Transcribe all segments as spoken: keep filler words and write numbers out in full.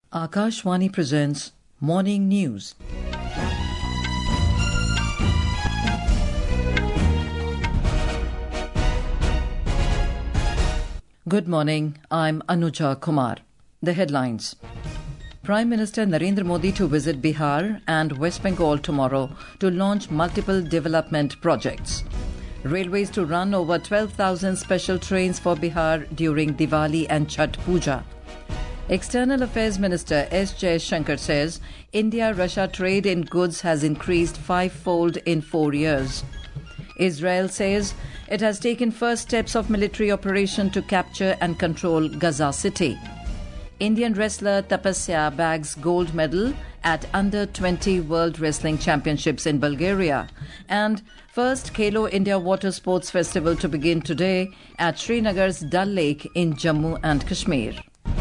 Akashvani presents Morning News. Good morning, I'm Anuja Kumar. The headlines. Prime Minister Narendra Modi to visit Bihar and West Bengal tomorrow to launch multiple development projects. Railways to run over twelve thousand special trains for Bihar during Diwali and Chhath Puja. External Affairs Minister S. Jaishankar says India-Russia trade in goods has increased fivefold in four years. Israel says it has taken first steps of military operation to capture and control Gaza City. Indian wrestler Tapasya bags gold medal at under twenty World Wrestling Championships in Bulgaria. And first Khelo India Water Sports Festival to begin today at Srinagar's Dal Lake in Jammu and Kashmir.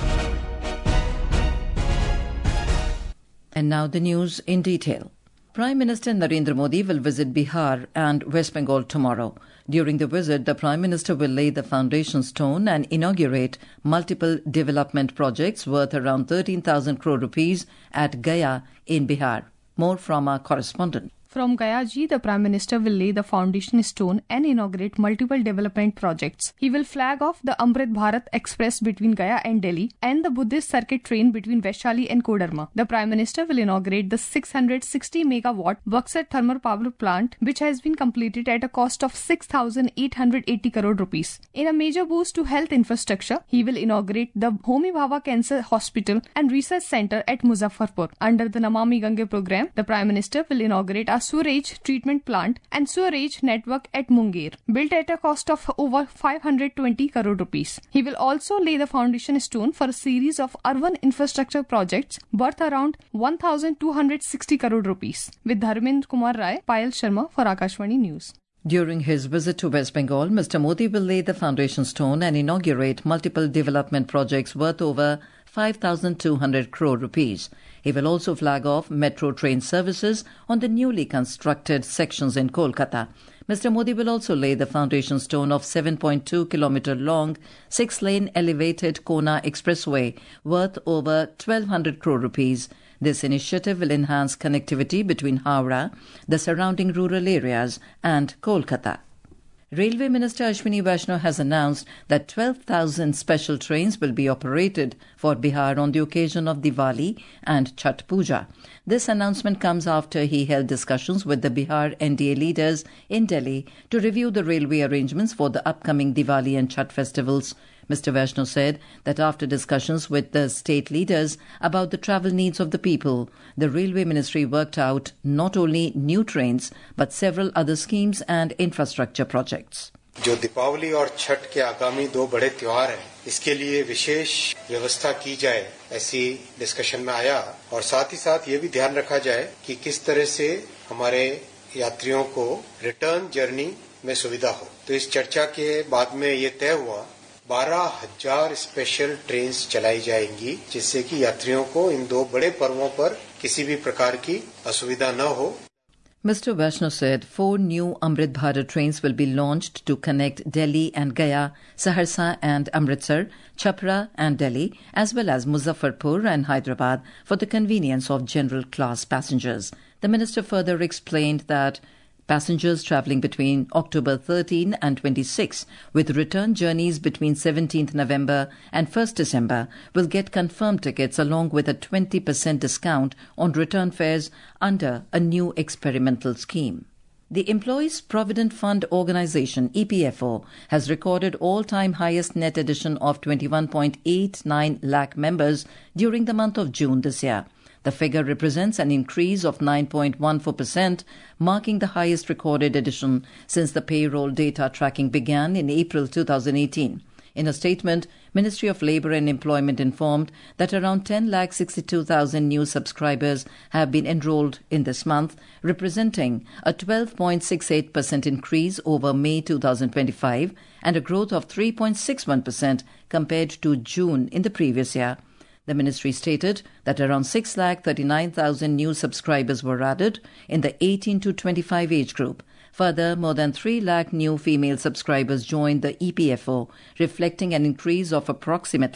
And now the news in detail. Prime Minister Narendra Modi will visit Bihar and West Bengal tomorrow. During the visit, the Prime Minister will lay the foundation stone and inaugurate multiple development projects worth around thirteen thousand crore rupees at Gaya in Bihar. More from our correspondent. From Gaya-ji, the Prime Minister will lay the foundation stone and inaugurate multiple development projects. He will flag off the Amrit Bharat Express between Gaya and Delhi and the Buddhist circuit train between Vaishali and Kodarma. The Prime Minister will inaugurate the six hundred sixty megawatt Buxar thermal power plant, which has been completed at a cost of six thousand eight hundred eighty crore rupees. In a major boost to health infrastructure, he will inaugurate the Homi Bhabha Cancer Hospital and Research Center at Muzaffarpur. Under the Namami Gange program, the Prime Minister will inaugurate a sewerage treatment plant and sewerage network at Munger, built at a cost of over five hundred twenty crore rupees. He will also lay the foundation stone for a series of urban infrastructure projects worth around one thousand two hundred sixty crore rupees. With Dharmendra Kumar Rai, Payal Sharma for Akashvani News. During his visit to West Bengal, Mister Modi will lay the foundation stone and inaugurate multiple development projects worth over five thousand two hundred crore rupees. He will also flag off metro train services on the newly constructed sections in Kolkata. Mister Modi will also lay the foundation stone of seven point two kilometre long six-lane elevated Kona Expressway worth over twelve hundred crore rupees. This initiative will enhance connectivity between Howrah, the surrounding rural areas, and Kolkata. Railway Minister Ashwini Vaishnaw has announced that twelve thousand special trains will be operated for Bihar on the occasion of Diwali and Chhath Puja. This announcement comes after he held discussions with the Bihar N D A leaders in Delhi to review the railway arrangements for the upcoming Diwali and Chhath festivals. Mister Vaishnaw said that after discussions with the state leaders about the travel needs of the people, the Railway Ministry worked out not only new trains but several other schemes and infrastructure projects. जो दीपावली और छठ के आगामी दो बड़े त्योहार हैं, इसके लिए विशेष व्यवस्था की जाए, ऐसी डिस्कशन में आया और साथ ही साथ ये भी ध्यान रखा जाए कि किस तरह से हमारे यात्रियों को रिटर्न जर्नी में सुविधा हो. तो इस चर्चा के बाद में ये तय हुआ बारह हजार स्पेशल ट्रेन्स चलाई जाएंगी, जिससे कि यात्रियों को इन दो बड़े पर्वों पर किसी भी प्रकार की असुविधा न हो. Mister Vaishnaw said four new Amrit Bharat trains will be launched to connect Delhi and Gaya, Saharsa and Amritsar, Chhapra and Delhi, as well as Muzaffarpur and Hyderabad for the convenience of general class passengers. The minister further explained that passengers travelling between October thirteenth and twenty-sixth with return journeys between seventeenth November and first December will get confirmed tickets along with a twenty percent discount on return fares under a new experimental scheme. The Employees Provident Fund Organisation, E P F O, has recorded all-time highest net addition of twenty-one point eight nine lakh members during the month of June this year. The figure represents an increase of nine point one four percent, marking the highest recorded addition since the payroll data tracking began in April two thousand eighteen. In a statement, Ministry of Labour and Employment informed that around ten lakh sixty-two thousand new subscribers have been enrolled in this month, representing a twelve point six eight percent increase over May two thousand twenty-five and a growth of three point six one percent compared to June in the previous year. The ministry stated that around six lakh thirty-nine thousand new subscribers were added in the eighteen to twenty-five age group. Further, more than three lakh new female subscribers joined the E P F O, reflecting an increase of approximately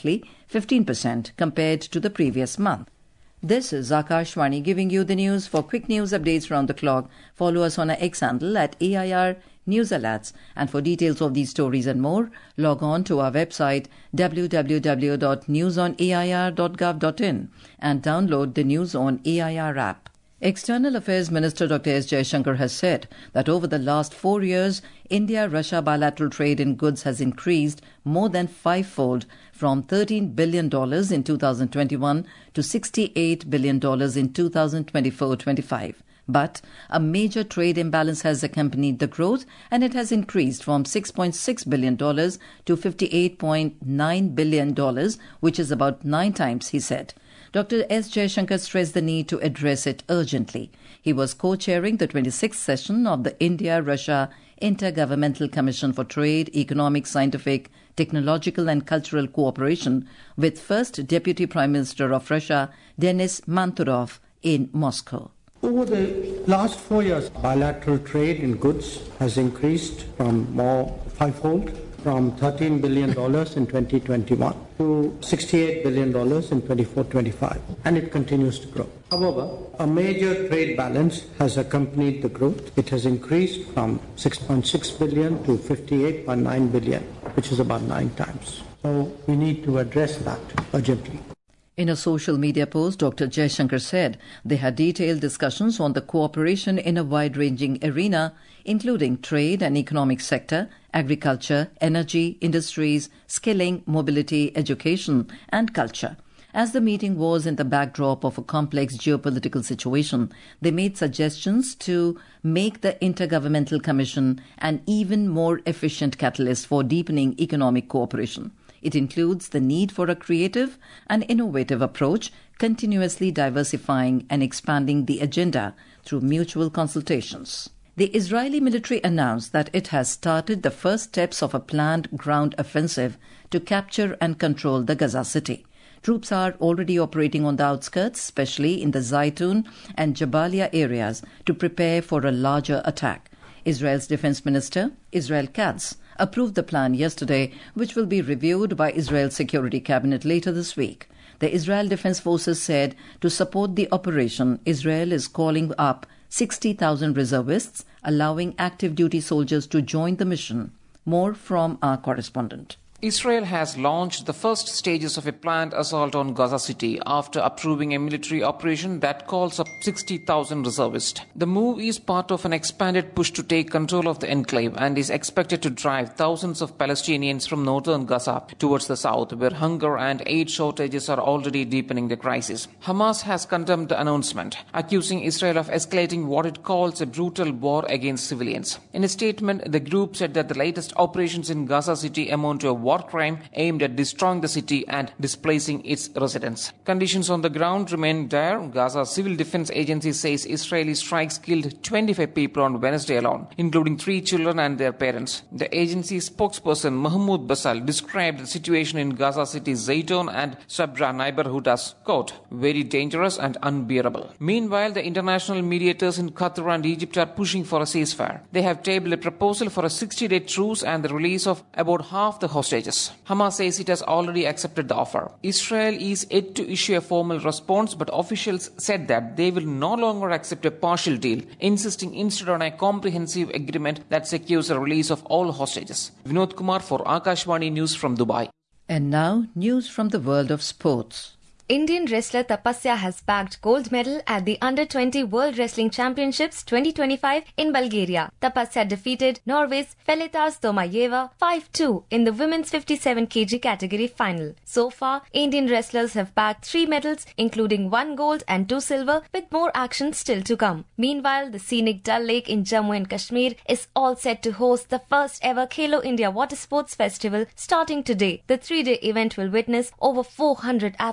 fifteen percent compared to the previous month. This is Akashvani giving you the news. For quick news updates around the clock, follow us on our X handle at A I R News Alerts. And for details of these stories and more, log on to our website w w w dot news on a i r dot gov dot in and download the News on A I R app. External Affairs Minister Doctor S. Jaishankar has said that over the last four years, India-Russia bilateral trade in goods has increased more than fivefold from thirteen billion dollars in two thousand twenty-one to sixty-eight billion dollars in two thousand twenty-four twenty-five. But a major trade imbalance has accompanied the growth, and it has increased from six point six billion dollars to fifty-eight point nine billion dollars, which is about nine times, he said. Doctor S. Jaishankar stressed the need to address it urgently. He was co-chairing the twenty-sixth session of the India-Russia Intergovernmental Commission for Trade, Economic, Scientific, Technological and Cultural Cooperation with First Deputy Prime Minister of Russia, Denis Manturov, in Moscow. Over the last four years, bilateral trade in goods has increased from more fivefold, from thirteen billion dollars in twenty twenty-one to sixty-eight billion dollars in twenty-four twenty-five, and it continues to grow. However, a major trade balance has accompanied the growth. It has increased from six point six billion dollars to fifty-eight point nine billion dollars, which is about nine times. So we need to address that urgently. In a social media post, Doctor Jaishankar said they had detailed discussions on the cooperation in a wide-ranging arena, including trade and economic sector, agriculture, energy, industries, skilling, mobility, education, and culture. As the meeting was in the backdrop of a complex geopolitical situation, they made suggestions to make the Intergovernmental Commission an even more efficient catalyst for deepening economic cooperation. It includes the need for a creative and innovative approach, continuously diversifying and expanding the agenda through mutual consultations. The Israeli military announced that it has started the first steps of a planned ground offensive to capture and control the Gaza city. Troops are already operating on the outskirts, especially in the Zaytun and Jabalia areas, to prepare for a larger attack. Israel's Defense Minister, Israel Katz, approved the plan yesterday, which will be reviewed by Israel's Security Cabinet later this week. The Israel Defense Forces said to support the operation, Israel is calling up sixty thousand reservists, allowing active duty soldiers to join the mission. More from our correspondent. Israel has launched the first stages of a planned assault on Gaza City after approving a military operation that calls up sixty thousand reservists. The move is part of an expanded push to take control of the enclave and is expected to drive thousands of Palestinians from northern Gaza towards the south, where hunger and aid shortages are already deepening the crisis. Hamas has condemned the announcement, accusing Israel of escalating what it calls a brutal war against civilians. In a statement, the group said that the latest operations in Gaza City amount to a war crime aimed at destroying the city and displacing its residents. Conditions on the ground remain dire. Gaza Civil Defense Agency says Israeli strikes killed twenty-five people on Wednesday alone, including three children and their parents. The agency's spokesperson Mahmoud Basal described the situation in Gaza City's Zaytun and Sabra neighborhood as, quote, very dangerous and unbearable. Meanwhile, the international mediators in Qatar and Egypt are pushing for a ceasefire. They have tabled a proposal for a sixty-day truce and the release of about half the hostages. Hamas says it has already accepted the offer. Israel is yet to issue a formal response, but officials said that they will no longer accept a partial deal, insisting instead on a comprehensive agreement that secures the release of all hostages. Vinod Kumar for Akashvani News from Dubai. And now, news from the world of sports. Indian wrestler Tapasya has bagged gold medal at the under twenty World Wrestling Championships twenty twenty-five in Bulgaria. Tapasya defeated Norway's Felitas Tomayeva five two in the women's fifty-seven kilograms category final. So far, Indian wrestlers have bagged three medals, including one gold and two silver, with more action still to come. Meanwhile, the scenic Dal Lake in Jammu and Kashmir is all set to host the first ever Khelo India Water Sports Festival starting today. The three-day event will witness over four hundred athletes from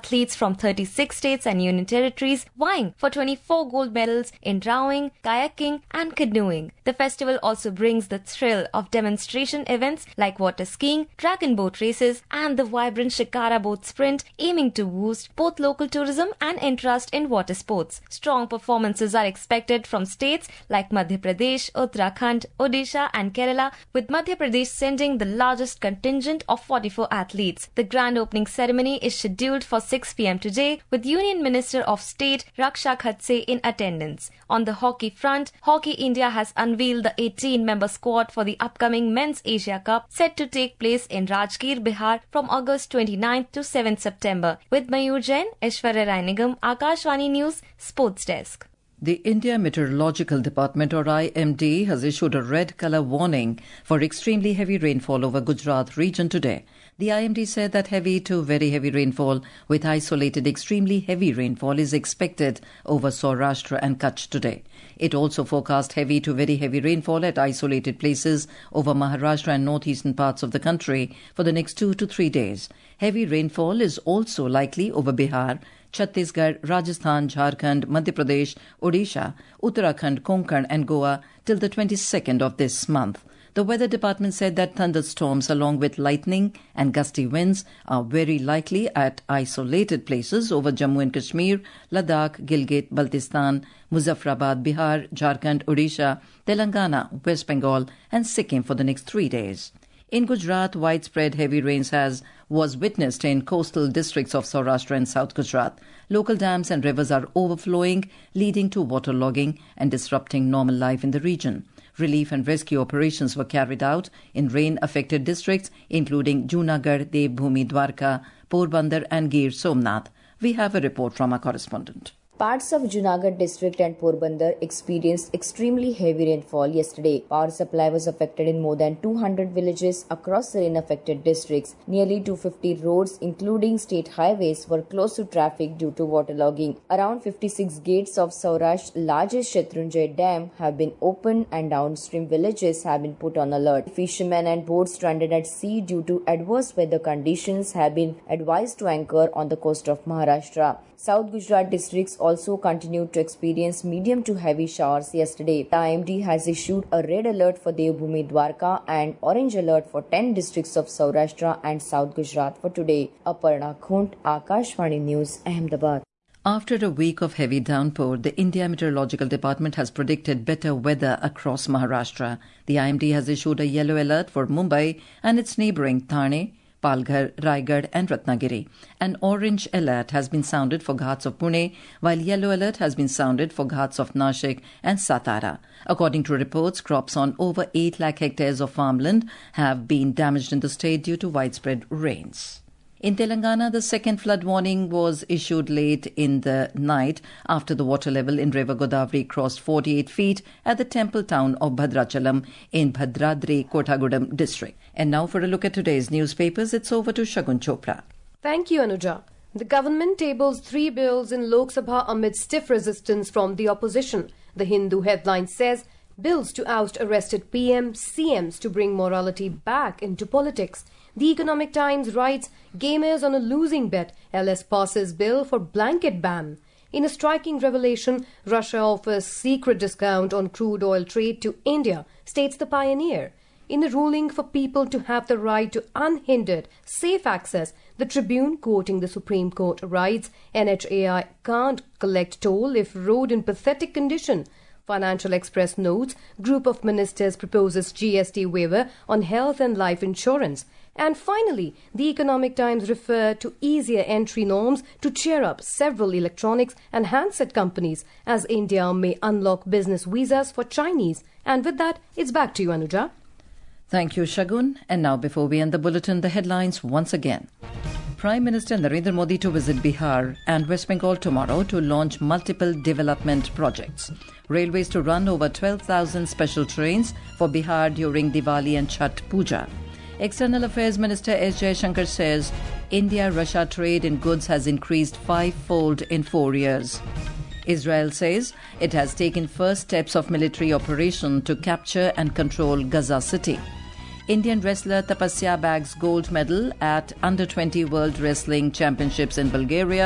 from thirty-six states and union territories, vying for twenty-four gold medals in rowing, kayaking and canoeing. The festival also brings the thrill of demonstration events like water skiing, dragon boat races and the vibrant Shikara boat sprint, aiming to boost both local tourism and interest in water sports. Strong performances are expected from states like Madhya Pradesh, Uttarakhand, Odisha and Kerala, with Madhya Pradesh sending the largest contingent of forty-four athletes. The grand opening ceremony is scheduled for six p m today, with Union Minister of State Raksha Khatse in attendance. On the hockey front, Hockey India has unveiled the eighteen-member squad for the upcoming Men's Asia Cup, set to take place in Rajgir, Bihar from August twenty-ninth to seventh September. With Mayur Jain, Aishwarya Rai Nigam, Akashvani News, Sports Desk. The India Meteorological Department, or I M D, has issued a red colour warning for extremely heavy rainfall over Gujarat region today. The I M D said that heavy to very heavy rainfall with isolated extremely heavy rainfall is expected over Saurashtra and Kutch today. It also forecast heavy to very heavy rainfall at isolated places over Maharashtra and northeastern parts of the country for the next two to three days. Heavy rainfall is also likely over Bihar, Chhattisgarh, Rajasthan, Jharkhand, Madhya Pradesh, Odisha, Uttarakhand, Konkan and Goa till the twenty-second of this month. The Weather Department said that thunderstorms along with lightning and gusty winds are very likely at isolated places over Jammu and Kashmir, Ladakh, Gilgit, Baltistan, Muzaffarabad, Bihar, Jharkhand, Odisha, Telangana, West Bengal and Sikkim for the next three days. In Gujarat, widespread heavy rains has was witnessed in coastal districts of Saurashtra and South Gujarat. Local dams and rivers are overflowing, leading to waterlogging and disrupting normal life in the region. Relief and rescue operations were carried out in rain-affected districts, including Junagadh, Devbhoomi, Dwarka, Porbandar and Gir Somnath. We have a report from our correspondent. Parts of Junagadh district and Porbandar experienced extremely heavy rainfall yesterday. Power supply was affected in more than two hundred villages across the rain-affected districts. Nearly two hundred fifty roads, including state highways, were closed to traffic due to waterlogging. Around fifty-six gates of Saurashtra's largest Shatrunjay Dam have been opened and downstream villages have been put on alert. Fishermen and boats stranded at sea due to adverse weather conditions have been advised to anchor on the coast of Maharashtra. South Gujarat districts also continued to experience medium to heavy showers yesterday. The I M D has issued a red alert for Devbhoomi, Dwarka and orange alert for ten districts of Saurashtra and South Gujarat for today. Aparna Khund, Akashvani News, Ahmedabad. After a week of heavy downpour, the India Meteorological Department has predicted better weather across Maharashtra. The I M D has issued a yellow alert for Mumbai and its neighbouring Thane, Palghar, Raigad and Ratnagiri. An orange alert has been sounded for Ghats of Pune, while yellow alert has been sounded for Ghats of Nashik and Satara. According to reports, crops on over eight lakh hectares of farmland have been damaged in the state due to widespread rains. In Telangana, the second flood warning was issued late in the night after the water level in River Godavari crossed forty-eight feet at the temple town of Bhadrachalam in Bhadradri, Kothagudem district. And now for a look at today's newspapers, it's over to Shagun Chopra. Thank you, Anuja. The government tables three bills in Lok Sabha amid stiff resistance from the opposition. The Hindu headline says, bills to oust arrested P M, C Ms to bring morality back into politics. The Economic Times writes, gamers on a losing bet, L S passes bill for blanket ban. In a striking revelation, Russia offers secret discount on crude oil trade to India, states the Pioneer. In the ruling for people to have the right to unhindered, safe access, the Tribune, quoting the Supreme Court, writes, N H A I can't collect toll if road in pathetic condition. Financial Express notes, group of ministers proposes G S T waiver on health and life insurance. And finally, the Economic Times referred to easier entry norms to cheer up several electronics and handset companies as India may unlock business visas for Chinese. And with that, it's back to you, Anuja. Thank you, Shagun. And now, before we end the bulletin, the headlines once again. Prime Minister Narendra Modi to visit Bihar and West Bengal tomorrow to launch multiple development projects. Railways to run over twelve thousand special trains for Bihar during Diwali and Chhath Puja. External Affairs Minister S. Jaishankar says India-Russia trade in goods has increased five-fold in four years. Israel says it has taken first steps of military operation to capture and control Gaza City. Indian wrestler Tapasya bags gold medal at under twenty World Wrestling Championships in Bulgaria.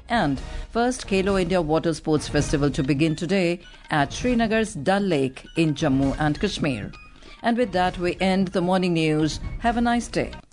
And first Khelo India Water Sports Festival to begin today at Srinagar's Dal Lake in Jammu and Kashmir. And with that, we end the morning news. Have a nice day.